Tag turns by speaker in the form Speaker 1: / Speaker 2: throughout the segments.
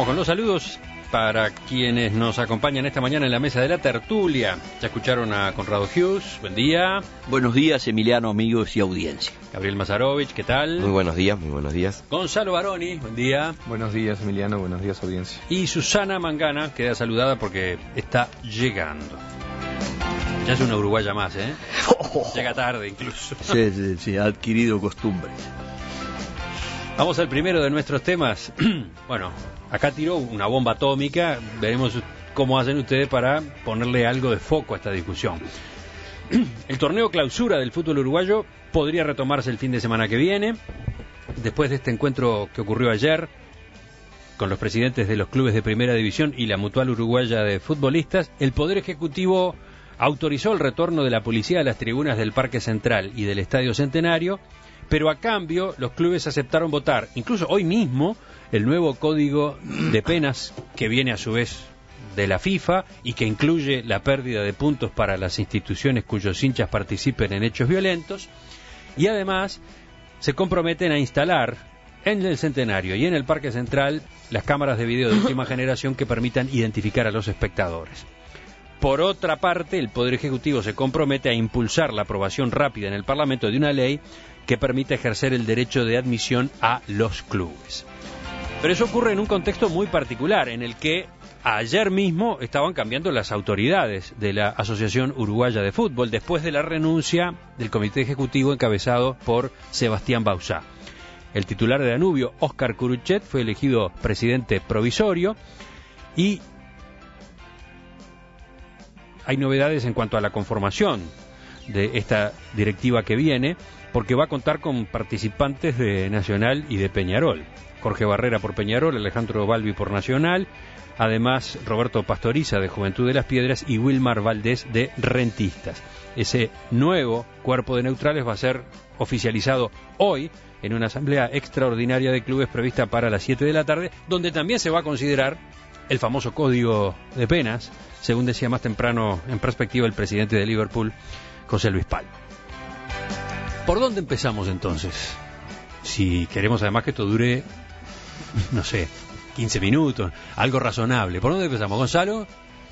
Speaker 1: Vamos con los saludos para quienes nos acompañan esta mañana en la mesa de la tertulia. Ya escucharon a Conrado Hughes, buen día.
Speaker 2: Buenos días, Emiliano, amigos y audiencia.
Speaker 1: Gabriel Mazarovich, ¿qué tal?
Speaker 3: Muy buenos días, muy buenos días.
Speaker 1: Gonzalo Baroni, buen día.
Speaker 4: Buenos días, Emiliano, buenos días, audiencia.
Speaker 1: Y Susana Mangana, queda saludada porque está llegando. Ya es una uruguaya más, ¿eh? Llega tarde incluso.
Speaker 2: Sí, ha adquirido costumbres.
Speaker 1: Vamos al primero de nuestros temas. Bueno, acá tiró una bomba atómica. Veremos cómo hacen ustedes para ponerle algo de foco a esta discusión. El torneo clausura del fútbol uruguayo podría retomarse el fin de semana que viene. Después de este encuentro que ocurrió ayer con los presidentes de los clubes de primera división y la Mutual Uruguaya de Futbolistas, el Poder Ejecutivo autorizó el retorno de la policía a las tribunas del Parque Central y del Estadio Centenario, pero a cambio los clubes aceptaron votar, incluso hoy mismo, el nuevo código de penas que viene a su vez de la FIFA y que incluye la pérdida de puntos para las instituciones cuyos hinchas participen en hechos violentos, y además se comprometen a instalar en el Centenario y en el Parque Central las cámaras de video de última generación que permitan identificar a los espectadores. Por otra parte, el Poder Ejecutivo se compromete a impulsar la aprobación rápida en el Parlamento de una ley que permita ejercer el derecho de admisión a los clubes. Pero eso ocurre en un contexto muy particular, en el que ayer mismo estaban cambiando las autoridades de la Asociación Uruguaya de Fútbol, después de la renuncia del Comité Ejecutivo encabezado por Sebastián Bauzá. El titular de Danubio, Óscar Curuchet, fue elegido presidente provisorio y hay novedades en cuanto a la conformación de esta directiva que viene, porque va a contar con participantes de Nacional y de Peñarol. Jorge Barrera por Peñarol, Alejandro Balbi por Nacional, además Roberto Pastoriza de Juventud de las Piedras y Wilmar Valdés de Rentistas. Ese nuevo cuerpo de neutrales va a ser oficializado hoy en una asamblea extraordinaria de clubes prevista para las 7 de la tarde, donde también se va a considerar el famoso código de penas, según decía más temprano en perspectiva el presidente de Liverpool, José Luis Palma. ¿Por dónde empezamos entonces? Si queremos además que esto dure, no sé, 15 minutos, algo razonable. ¿Por dónde empezamos, Gonzalo?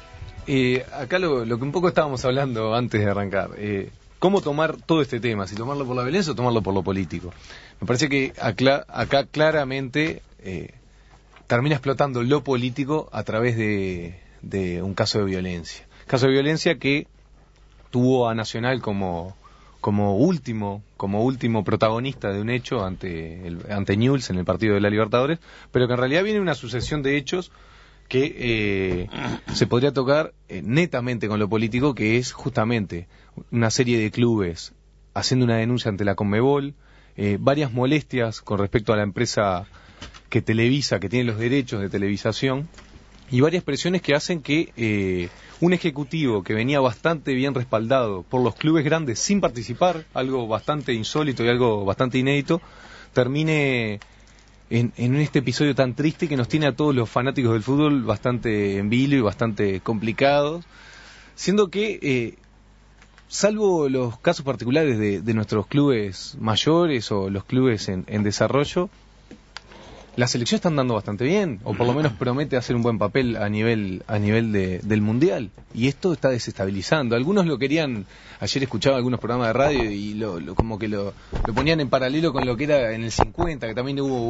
Speaker 4: Acá lo que un poco estábamos hablando antes de arrancar, cómo tomar todo este tema, si tomarlo por la violencia o tomarlo por lo político. Me parece que acá claramente termina explotando lo político a través de un caso de violencia. Caso de violencia que tuvo a Nacional como último protagonista de un hecho ante Newell's en el partido de la Libertadores, pero que en realidad viene una sucesión de hechos que se podría tocar netamente con lo político, que es justamente una serie de clubes haciendo una denuncia ante la Conmebol, varias molestias con respecto a la empresa que televisa, que tiene los derechos de televisación, y varias presiones que hacen que un ejecutivo que venía bastante bien respaldado por los clubes grandes sin participar, algo bastante insólito y algo bastante inédito, termine en este episodio tan triste que nos tiene a todos los fanáticos del fútbol bastante en vilo y bastante complicados, siendo que salvo los casos particulares de nuestros clubes mayores o los clubes en desarrollo, la selección está andando bastante bien, o por lo menos promete hacer un buen papel a nivel del Mundial, y esto está desestabilizando. Algunos lo querían, ayer escuchaba algunos programas de radio y como que lo ponían en paralelo con lo que era en el 50, que también hubo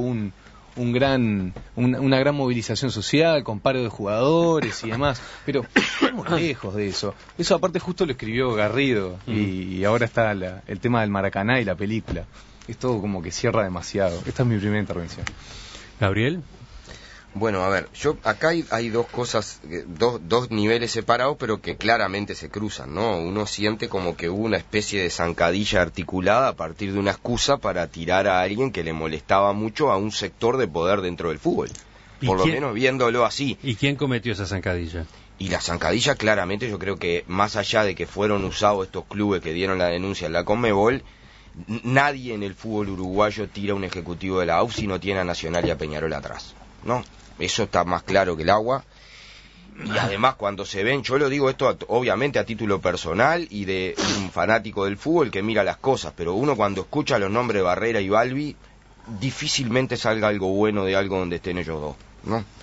Speaker 4: una gran movilización social con paro de jugadores y demás, pero estamos lejos de eso. Eso aparte justo lo escribió Garrido, y ahora está el tema del Maracaná y la película. Es todo como que cierra demasiado. Esta es mi primera intervención.
Speaker 1: Gabriel.
Speaker 3: Bueno, a ver, acá hay dos cosas, dos niveles separados, pero que claramente se cruzan, ¿no? Uno siente como que hubo una especie de zancadilla articulada a partir de una excusa para tirar a alguien que le molestaba mucho a un sector de poder dentro del fútbol. Por lo menos viéndolo así.
Speaker 1: ¿Y quién cometió esa zancadilla?
Speaker 3: Y la zancadilla, claramente, yo creo que más allá de que fueron usados estos clubes que dieron la denuncia en la Conmebol, nadie en el fútbol uruguayo tira un ejecutivo de la AUF si no tiene a Nacional y a Peñarol atrás, ¿no? Eso está más claro que el agua. Y además cuando se ven, yo lo digo esto obviamente a título personal y de un fanático del fútbol que mira las cosas, pero uno cuando escucha los nombres de Barrera y Balbi, difícilmente salga algo bueno de algo donde estén ellos dos, ¿no?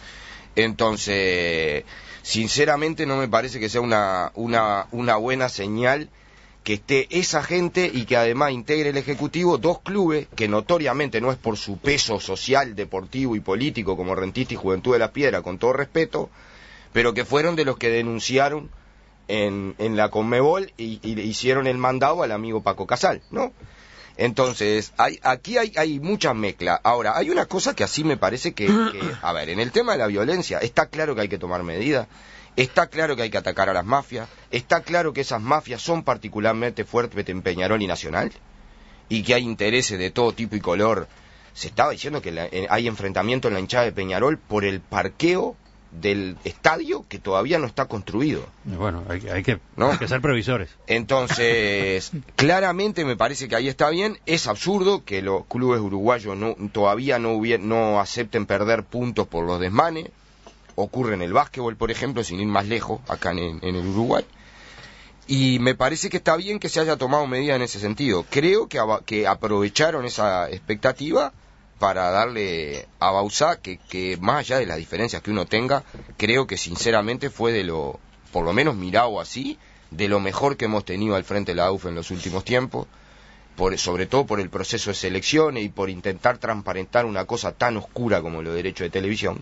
Speaker 3: Entonces, sinceramente no me parece que sea una buena señal que esté esa gente y que además integre el Ejecutivo dos clubes que notoriamente no es por su peso social, deportivo y político como Rentistas y Juventud de la Piedra, con todo respeto, pero que fueron de los que denunciaron en la Conmebol y hicieron el mandado al amigo Paco Casal, ¿no? Entonces, aquí hay muchas mezclas. Ahora, hay una cosa que así me parece que, a ver, en el tema de la violencia, está claro que hay que tomar medidas, está claro que hay que atacar a las mafias, está claro que esas mafias son particularmente fuertes en Peñarol y Nacional, y que hay intereses de todo tipo y color. Se estaba diciendo que hay enfrentamiento en la hinchada de Peñarol por el parqueo del estadio que todavía no está construido.
Speaker 1: Bueno, hay que ser previsores.
Speaker 3: Entonces, claramente me parece que ahí está bien. Es absurdo que los clubes uruguayos todavía no acepten perder puntos por los desmanes. Ocurre en el básquetbol, por ejemplo, sin ir más lejos, acá en el Uruguay. Y me parece que está bien que se haya tomado medidas en ese sentido. Creo que aprovecharon esa expectativa para darle a Bauzá, que más allá de las diferencias que uno tenga, creo que sinceramente fue por lo menos mirado así, de lo mejor que hemos tenido al frente de la AUF en los últimos tiempos, sobre todo por el proceso de selecciones y por intentar transparentar una cosa tan oscura como los derechos de televisión.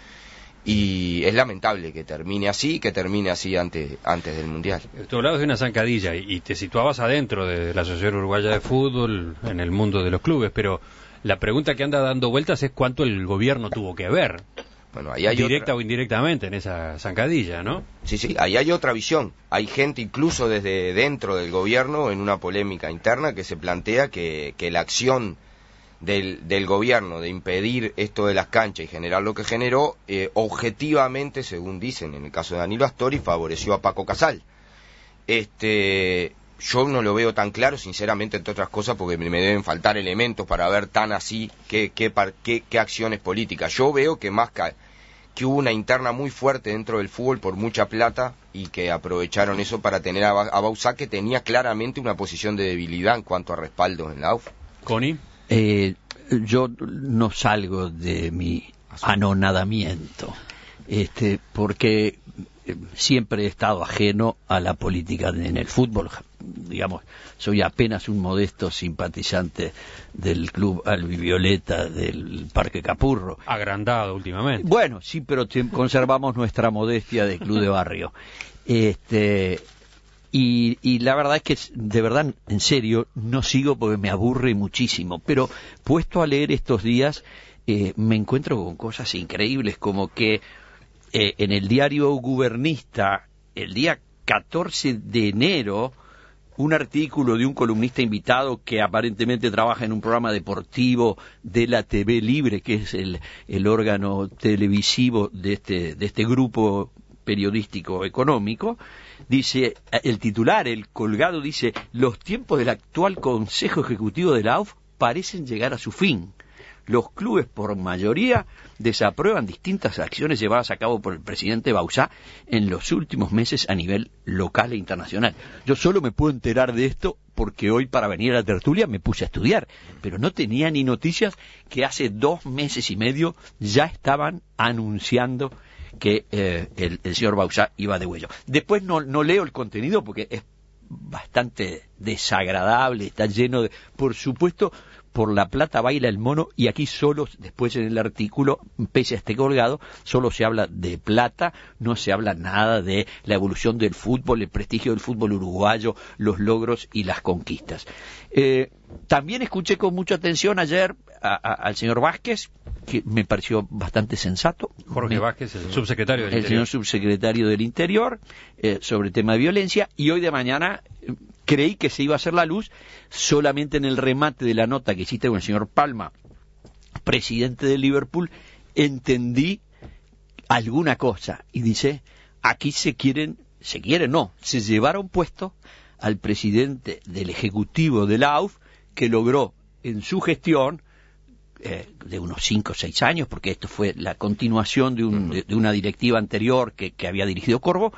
Speaker 3: Y es lamentable que termine así antes del Mundial.
Speaker 1: Tú hablabas de una zancadilla y te situabas adentro de la Asociación Uruguaya de Fútbol, en el mundo de los clubes, pero la pregunta que anda dando vueltas es cuánto el gobierno tuvo que ver,
Speaker 3: bueno, ahí hay
Speaker 1: directa o indirectamente, en esa zancadilla, ¿no?
Speaker 3: Sí, ahí hay otra visión. Hay gente incluso desde dentro del gobierno, en una polémica interna, que se plantea que la acción del gobierno de impedir esto de las canchas y generar lo que generó, objetivamente, según dicen en el caso de Danilo Astori, favoreció a Paco Casal. Yo no lo veo tan claro, sinceramente, entre otras cosas, porque me deben faltar elementos para ver tan así qué acciones políticas. Yo veo que que hubo una interna muy fuerte dentro del fútbol por mucha plata y que aprovecharon eso para tener a Bauzá, que tenía claramente una posición de debilidad en cuanto a respaldo en la AUF.
Speaker 1: ¿Connie?
Speaker 2: Yo no salgo de mi anonadamiento, porque siempre he estado ajeno a la política en el fútbol. Digamos, soy apenas un modesto simpatizante del club albivioleta del Parque Capurro.
Speaker 1: Agrandado últimamente.
Speaker 2: Bueno, sí, pero conservamos nuestra modestia de club de barrio. Y la verdad es que, de verdad, en serio, no sigo porque me aburre muchísimo. Pero puesto a leer estos días, me encuentro con cosas increíbles, como que en el diario Gubernista, el día 14 de enero, un artículo de un columnista invitado que aparentemente trabaja en un programa deportivo de la TV Libre, que es el órgano televisivo de este grupo periodístico económico, dice, el titular, el colgado, dice: los tiempos del actual Consejo Ejecutivo de la AUF parecen llegar a su fin. Los clubes, por mayoría, desaprueban distintas acciones llevadas a cabo por el presidente Bauzá en los últimos meses a nivel local e internacional. Yo solo me puedo enterar de esto porque hoy, para venir a la tertulia, me puse a estudiar, pero no tenía ni noticias que hace 2 meses y medio ya estaban anunciando que el señor Bauzá iba de huello. Después no leo el contenido porque es bastante desagradable, está lleno de... Por supuesto, por la plata baila el mono, y aquí solo, después en el artículo, pese a este colgado, solo se habla de plata, no se habla nada de la evolución del fútbol, el prestigio del fútbol uruguayo, los logros y las conquistas. También escuché con mucha atención ayer al señor Vázquez, que me pareció bastante sensato.
Speaker 1: Jorge Vázquez, el subsecretario del Interior.
Speaker 2: El señor subsecretario del Interior, sobre el tema de violencia, y hoy de mañana creí que se iba a hacer la luz solamente en el remate de la nota que hiciste con el señor Palma, presidente del Liverpool, entendí alguna cosa, y dice, aquí se llevaron puesto al presidente del Ejecutivo de la AUF, que logró en su gestión, de unos 5 o 6 años, porque esto fue la continuación de una directiva anterior que había dirigido Corvo,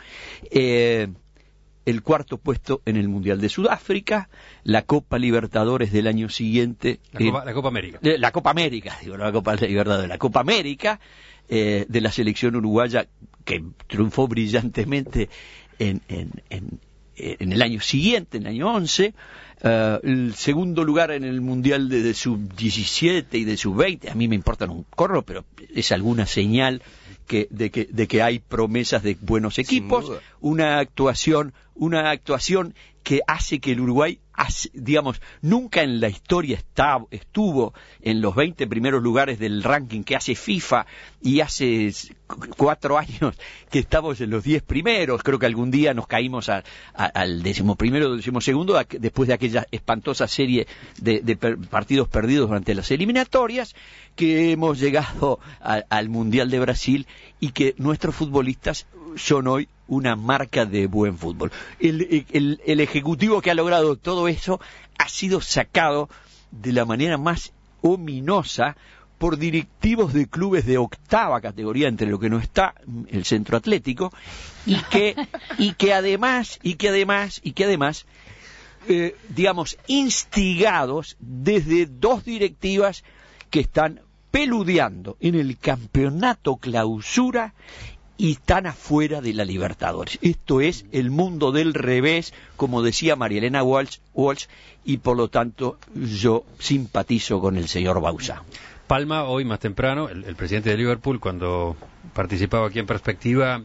Speaker 2: el 4º puesto en el Mundial de Sudáfrica, la Copa Libertadores del año siguiente.
Speaker 1: La Copa América.
Speaker 2: La Copa América, digo, no la Copa Libertadores, la Copa América, de la selección uruguaya, que triunfó brillantemente en el año siguiente, en el año 11, el segundo lugar en el Mundial de sub-17 y de sub-20, a mí me importan un corro, pero es alguna señal de que hay promesas de buenos equipos, una actuación que hace que el Uruguay, digamos, nunca en la historia estuvo en los 20 primeros lugares del ranking que hace FIFA, y hace 4 años que estamos en los 10 primeros. Creo que algún día nos caímos al 11º o 12º después de aquella espantosa serie de partidos perdidos durante las eliminatorias, que hemos llegado al Mundial de Brasil y que nuestros futbolistas son hoy una marca de buen fútbol. El ejecutivo que ha logrado todo eso ha sido sacado de la manera más ominosa por directivos de clubes de octava categoría, entre lo que no está el Centro Atlético, y que además, digamos, instigados desde 2 directivas que están peludeando en el campeonato clausura y están afuera de la Libertadores. Esto es el mundo del revés, como decía María Elena Walsh, y por lo tanto yo simpatizo con el señor Bauzá.
Speaker 1: Palma, hoy más temprano, el presidente de Liverpool, cuando participaba aquí en Perspectiva,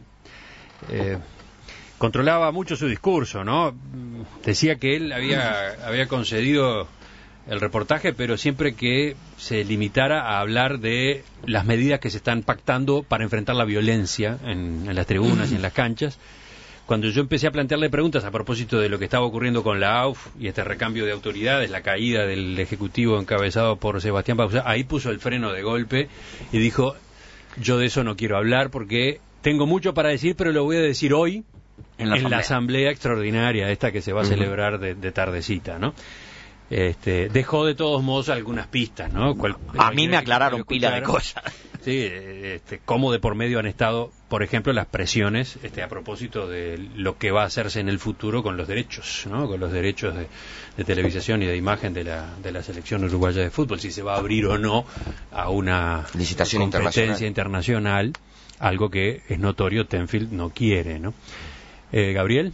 Speaker 1: controlaba mucho su discurso, ¿no? Decía que él había concedido el reportaje, pero siempre que se limitara a hablar de las medidas que se están pactando para enfrentar la violencia en las tribunas y en las canchas. Cuando yo empecé a plantearle preguntas a propósito de lo que estaba ocurriendo con la AUF y este recambio de autoridades, la caída del Ejecutivo encabezado por Sebastián Bauzá, ahí puso el freno de golpe y dijo: yo de eso no quiero hablar porque tengo mucho para decir, pero lo voy a decir hoy en la asamblea extraordinaria esta que se va a celebrar de tardecita, ¿no? Dejó de todos modos algunas pistas, ¿no?
Speaker 2: A mí me aclararon pila de cosas.
Speaker 1: Sí, cómo de por medio han estado, por ejemplo, las presiones a propósito de lo que va a hacerse en el futuro con los derechos, ¿no? Con los derechos de televisación y de imagen de la selección uruguaya de fútbol, si se va a abrir o no a una
Speaker 3: licitación
Speaker 1: competencia internacional, algo que es notorio Tenfield no quiere, ¿no? Gabriel.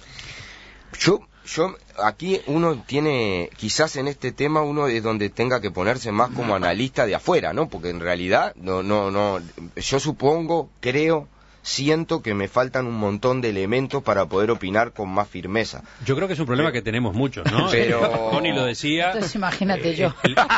Speaker 3: Yo aquí uno tiene, quizás en este tema uno es donde tenga que ponerse más como analista de afuera, ¿no? Porque en realidad no, yo supongo, creo, siento que me faltan un montón de elementos para poder opinar con más firmeza.
Speaker 1: Yo creo que es un problema que tenemos muchos, ¿no?
Speaker 3: Pero
Speaker 1: Tony lo decía.
Speaker 5: Entonces imagínate yo.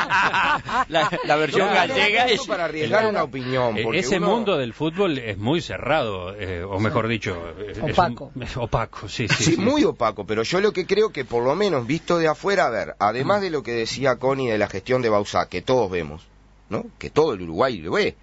Speaker 2: La versión gallega es
Speaker 3: para arriesgar una opinión.
Speaker 1: Ese mundo del fútbol es muy cerrado, o mejor dicho,
Speaker 5: opaco.
Speaker 1: Es opaco, sí.
Speaker 3: Muy opaco, pero yo lo que creo que por lo menos visto de afuera, a ver, además de lo que decía Connie de la gestión de Bauzá, que todos vemos, ¿no? Que todo el Uruguay lo ve.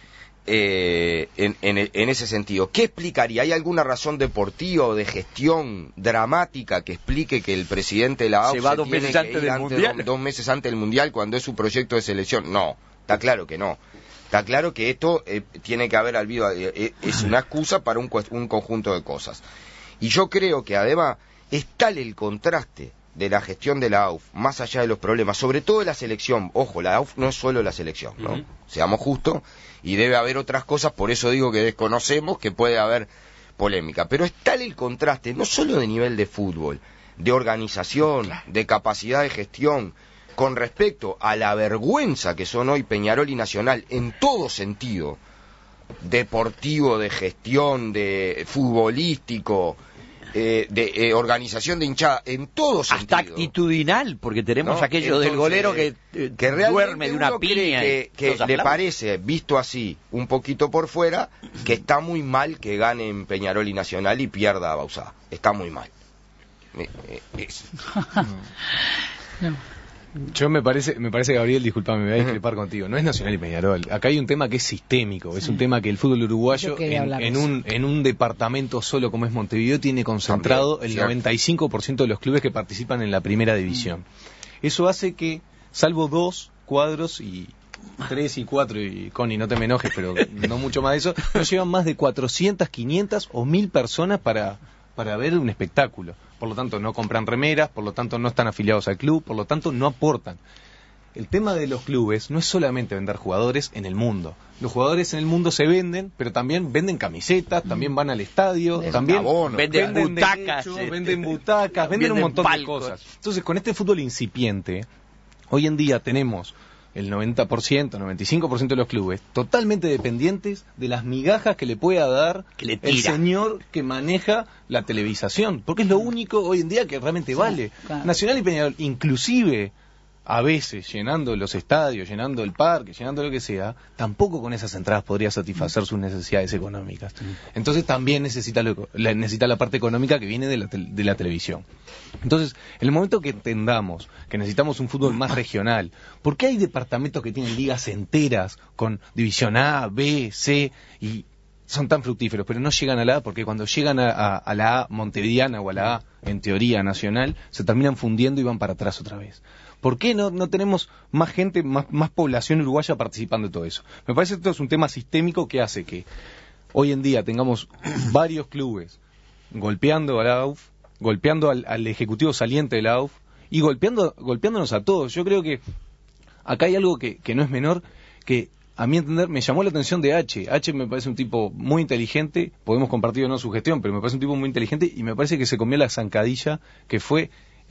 Speaker 3: En ese sentido, ¿qué explicaría? ¿Hay alguna razón deportiva o de gestión dramática que explique que el presidente de la AUF
Speaker 2: se va 2 meses antes del Mundial?
Speaker 3: 2 meses antes del Mundial cuando es su proyecto de selección? No, está claro que no. Está claro que esto tiene que haber habido, es una excusa para un conjunto de cosas. Y yo creo que además es tal el contraste de la gestión de la AUF, más allá de los problemas, sobre todo de la selección. Ojo, la AUF no es solo la selección, ¿no? Seamos justos, y debe haber otras cosas, por eso digo que desconocemos que puede haber polémica. Pero es tal el contraste, no solo de nivel de fútbol, de organización, de capacidad de gestión, con respecto a la vergüenza que son hoy Peñarol y Nacional, en todo sentido, deportivo, de gestión, de futbolístico, de organización de hinchada, en todo sentido.
Speaker 2: Hasta actitudinal, porque tenemos aquello del golero que duerme de una piña.
Speaker 3: Que le parece, visto así, un poquito por fuera, que está muy mal que ganen Peñarol y Nacional y pierda a Bauzá. Está muy mal.
Speaker 5: No.
Speaker 4: Yo me parece, Gabriel, disculpame, me voy a discrepar contigo. No es Nacional y Peñarol. Acá hay un tema que es sistémico. Es un tema que el fútbol uruguayo, en un departamento solo como es Montevideo, tiene concentrado el 95% de los clubes que participan en la primera división. Eso hace que, salvo 2 cuadros y 3 y 4, y Connie, no te me enojes, pero no mucho más de eso, no llevan más de 400, 500 o 1000 personas para ver un espectáculo. Por lo tanto, no compran remeras, por lo tanto, no están afiliados al club, por lo tanto, no aportan. el tema de los clubes no es solamente vender jugadores en el mundo. Los jugadores en el mundo se venden, pero también venden camisetas, también van al estadio, también
Speaker 2: venden butacas,
Speaker 4: venden butacas, venden un montón
Speaker 2: palcos.
Speaker 4: de cosas. Entonces, con este fútbol incipiente, hoy en día tenemos el 90%, 95% de los clubes totalmente dependientes de las migajas que le pueda dar el señor que maneja la televisación, porque es lo único hoy en día que realmente vale.
Speaker 5: Claro.
Speaker 4: Nacional y Peñarol, inclusive a veces llenando los estadios, llenando el parque, llenando lo que sea, tampoco con esas entradas podría satisfacer sus necesidades económicas. Entonces también necesita la parte económica que viene de la televisión. Entonces, en el momento que entendamos que necesitamos un fútbol más regional, ¿por qué hay departamentos que tienen ligas enteras con división A, B, C y son tan fructíferos, pero no llegan a la A? Porque cuando llegan a la A montevideana o a la A, en teoría, nacional, se terminan fundiendo y van para atrás otra vez. ¿Por qué no tenemos más gente, más población uruguaya participando de todo eso? Me parece que esto es un tema sistémico que hace que hoy en día tengamos varios clubes golpeando a la AUF, golpeando al ejecutivo saliente de la AUF y golpeándonos a todos. Yo creo que acá hay algo que no es menor, que a mi entender me llamó la atención de H. H me parece un tipo muy inteligente, podemos compartir o no su gestión, pero me parece un tipo muy inteligente y me parece que se comió la zancadilla que fue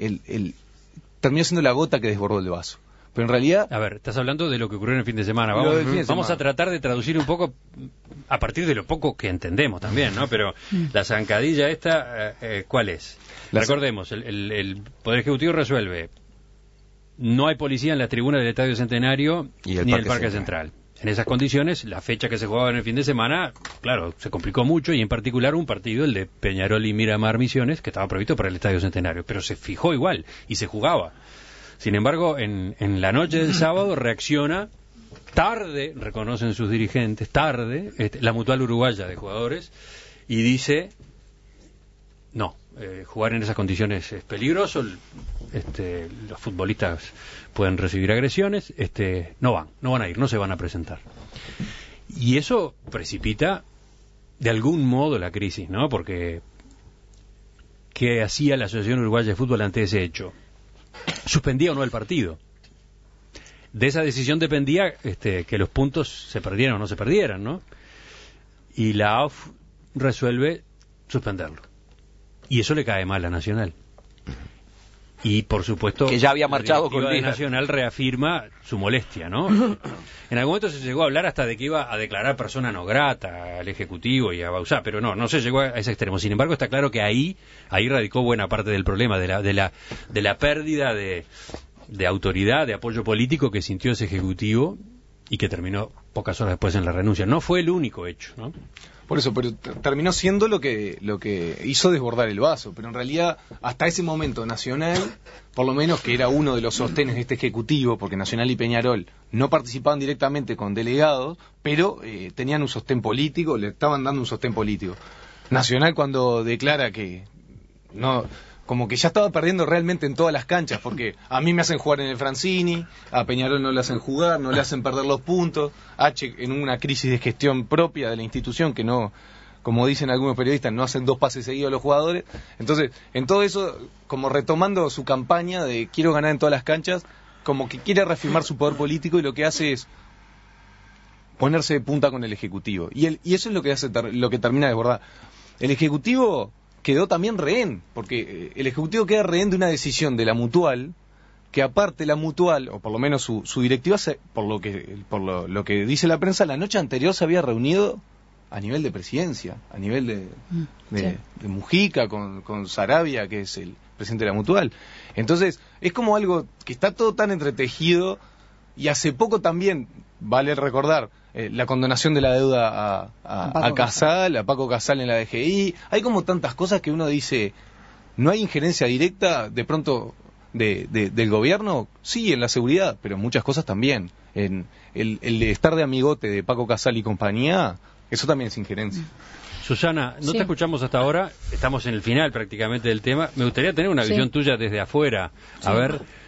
Speaker 4: terminó siendo la gota que desbordó el vaso. Pero en realidad...
Speaker 1: A ver, estás hablando de lo que ocurrió en el fin de semana. Vamos a tratar de traducir un poco a partir de lo poco que entendemos también, ¿no? Pero la zancadilla esta, ¿cuál es? Recordemos, el Poder Ejecutivo resuelve: no hay policía en las tribunas del Estadio Centenario ni en el Parque Central. En esas condiciones, la fecha que se jugaba en el fin de semana, claro, se complicó mucho, y en particular un partido, el de Peñarol y Miramar Misiones, que estaba previsto para el Estadio Centenario, pero se fijó igual y se jugaba. Sin embargo, en la noche del sábado reacciona tarde, reconocen sus dirigentes, tarde, la Mutual Uruguaya de Jugadores, y dice: no, jugar en esas condiciones es peligroso, los futbolistas pueden recibir agresiones, no van a ir, no se van a presentar. Y eso precipita de algún modo la crisis, ¿no? Porque ¿qué hacía la Asociación Uruguaya de Fútbol ante ese hecho? ¿Suspendía o no el partido? De esa decisión dependía que los puntos se perdieran o no se perdieran, ¿no? Y la AUF resuelve suspenderlo. Y eso le cae mal a Nacional. Y por supuesto
Speaker 2: que ya había marchado con
Speaker 1: Nacional reafirma su molestia, ¿no? En algún momento se llegó a hablar hasta de que iba a declarar persona no grata al Ejecutivo y a Bauzá, pero no se llegó a ese extremo. Sin embargo, está claro que ahí radicó buena parte del problema de la pérdida de autoridad, de apoyo político que sintió ese Ejecutivo y que terminó pocas horas después en la renuncia. No fue el único hecho, ¿no?
Speaker 4: Por eso, pero terminó siendo lo que hizo desbordar el vaso. Pero en realidad, hasta ese momento, Nacional, por lo menos que era uno de los sostenes de este Ejecutivo, porque Nacional y Peñarol no participaban directamente con delegados, pero tenían un sostén político, le estaban dando un sostén político. Nacional, cuando declara que no, como que ya estaba perdiendo realmente en todas las canchas, porque a mí me hacen jugar en el Francini, a Peñarol no le hacen jugar, no le hacen perder los puntos, H en una crisis de gestión propia de la institución que no, como dicen algunos periodistas, no hacen 2 pases seguidos a los jugadores. Entonces, en todo eso, como retomando su campaña de quiero ganar en todas las canchas, como que quiere reafirmar su poder político y lo que hace es ponerse de punta con el Ejecutivo. Y eso es lo que termina de desbordar. El Ejecutivo quedó también rehén, porque el Ejecutivo queda rehén de una decisión de la Mutual, que aparte la Mutual, o por lo menos su directiva, por lo que dice la prensa, la noche anterior se había reunido a nivel de presidencia, a nivel de Mujica, con Sarabia, que es el presidente de la Mutual. Entonces, es como algo que está todo tan entretejido, y hace poco también, vale recordar, la condonación de la deuda a Casal, a Paco Casal en la DGI. Hay como tantas cosas que uno dice, no hay injerencia directa de pronto del gobierno, sí, en la seguridad, pero muchas cosas también. En el estar de amigote de Paco Casal y compañía, eso también es injerencia.
Speaker 1: Susana, no te escuchamos hasta ahora, estamos en el final prácticamente del tema. Me gustaría tener una visión tuya desde afuera, a ver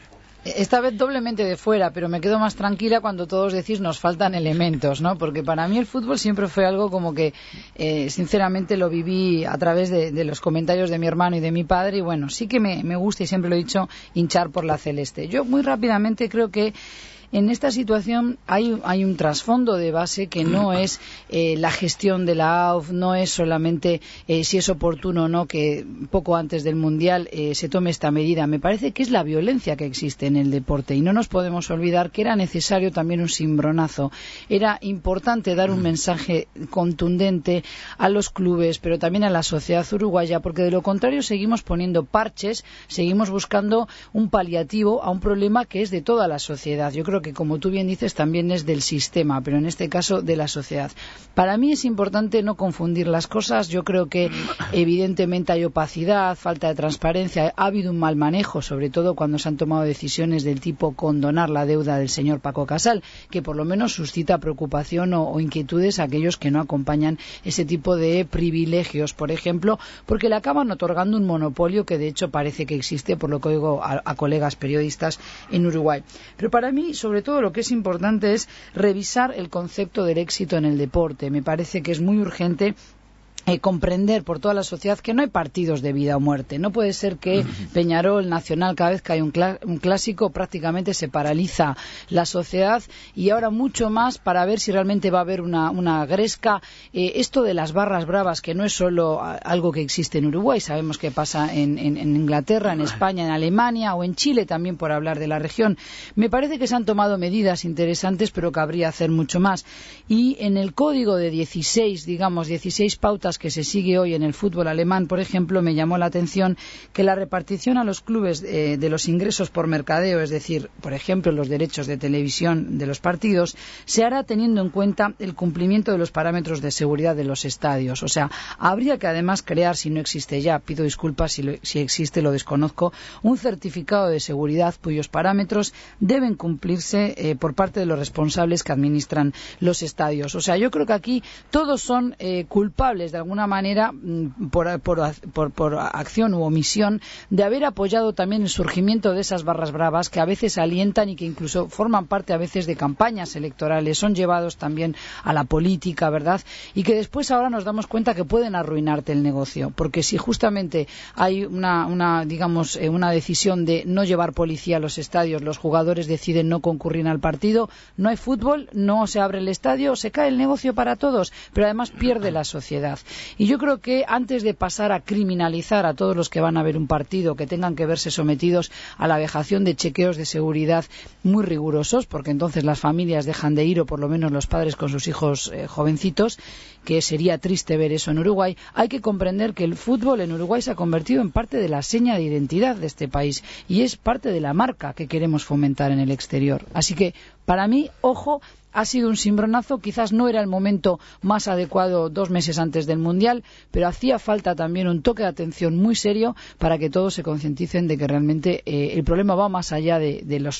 Speaker 5: Esta vez doblemente de fuera, pero me quedo más tranquila cuando todos decís nos faltan elementos, ¿no? Porque para mí el fútbol siempre fue algo como que, sinceramente, lo viví a través de los comentarios de mi hermano y de mi padre, y bueno, sí que me gusta, y siempre lo he dicho, hinchar por la celeste. Yo muy rápidamente creo que en esta situación hay un trasfondo de base que no es la gestión de la AUF, no es solamente si es oportuno o no que poco antes del Mundial se tome esta medida. Me parece que es la violencia que existe en el deporte, y no nos podemos olvidar que era necesario también un cimbronazo. Era importante dar un mensaje contundente a los clubes, pero también a la sociedad uruguaya, porque de lo contrario seguimos poniendo parches, seguimos buscando un paliativo a un problema que es de toda la sociedad. Yo creo que, como tú bien dices, también es del sistema, pero en este caso de la sociedad. Para mí es importante no confundir las cosas. Yo creo que evidentemente hay opacidad, falta de transparencia, ha habido un mal manejo, sobre todo cuando se han tomado decisiones del tipo condonar la deuda del señor Paco Casal, que por lo menos suscita preocupación o inquietudes a aquellos que no acompañan ese tipo de privilegios, por ejemplo, porque le acaban otorgando un monopolio que de hecho parece que existe, por lo que oigo a colegas periodistas en Uruguay. Pero para mí, sobre todo, lo que es importante es revisar el concepto del éxito en el deporte. Me parece que es muy urgente comprender por toda la sociedad que no hay partidos de vida o muerte. No puede ser que Peñarol, Nacional, cada vez que hay un clásico prácticamente se paraliza la sociedad, y ahora mucho más para ver si realmente va a haber una gresca. Esto de las barras bravas, que no es solo algo que existe en Uruguay, sabemos que pasa en Inglaterra, en España, en Alemania o en Chile también, por hablar de la región. Me parece que se han tomado medidas interesantes, pero cabría hacer mucho más. Y en el código de 16 pautas que se sigue hoy en el fútbol alemán, por ejemplo, me llamó la atención que la repartición a los clubes de los ingresos por mercadeo, es decir, por ejemplo, los derechos de televisión de los partidos, se hará teniendo en cuenta el cumplimiento de los parámetros de seguridad de los estadios. O sea, habría que además crear, si no existe ya, pido disculpas si existe, lo desconozco, un certificado de seguridad cuyos parámetros deben cumplirse por parte de los responsables que administran los estadios. O sea, yo creo que aquí todos son culpables de alguna manera por acción u omisión de haber apoyado también el surgimiento de esas barras bravas que a veces alientan y que incluso forman parte a veces de campañas electorales, son llevados también a la política, ¿verdad? Y que después ahora nos damos cuenta que pueden arruinarte el negocio, porque si justamente hay una decisión de no llevar policía a los estadios, los jugadores deciden no concurrir al partido, no hay fútbol, no se abre el estadio, se cae el negocio para todos, pero además pierde la sociedad. Y yo creo que antes de pasar a criminalizar a todos los que van a ver un partido, que tengan que verse sometidos a la vejación de chequeos de seguridad muy rigurosos, porque entonces las familias dejan de ir, o por lo menos los padres con sus hijos jovencitos, que sería triste ver eso en Uruguay, hay que comprender que el fútbol en Uruguay se ha convertido en parte de la seña de identidad de este país y es parte de la marca que queremos fomentar en el exterior. Así que, para mí, ojo, ha sido un cimbronazo, quizás no era el momento más adecuado 2 meses antes del Mundial, pero hacía falta también un toque de atención muy serio para que todos se concienticen de que realmente el problema va más allá de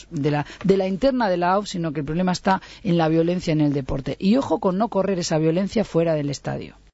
Speaker 5: la interna de la AUF, sino que el problema está en la violencia en el deporte. Y ojo con no correr esa violencia fuera del estadio.